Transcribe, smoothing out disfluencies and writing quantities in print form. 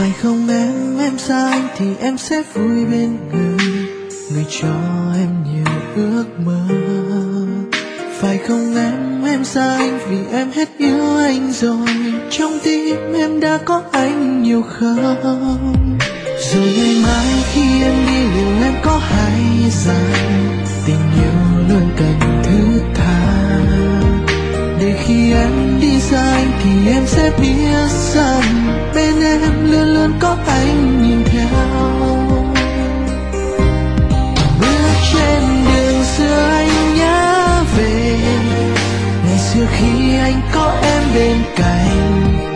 Phải không em xa anh thì em sẽ vui bên người, người cho em nhiều ước mơ. Phải không em xa anh vì em hết yêu anh rồi, trong tim em đã có anh nhiều không? Rồi ngày mai khi em đi liệu em có hay rằng tình yêu luôn cần thứ tha, để khi em đi xa anh thì em sẽ biết rằng bên em luôn luôn có anh nhìn theo. Bước trên đường xưa anh nhớ về ngày xưa khi anh có em bên cạnh,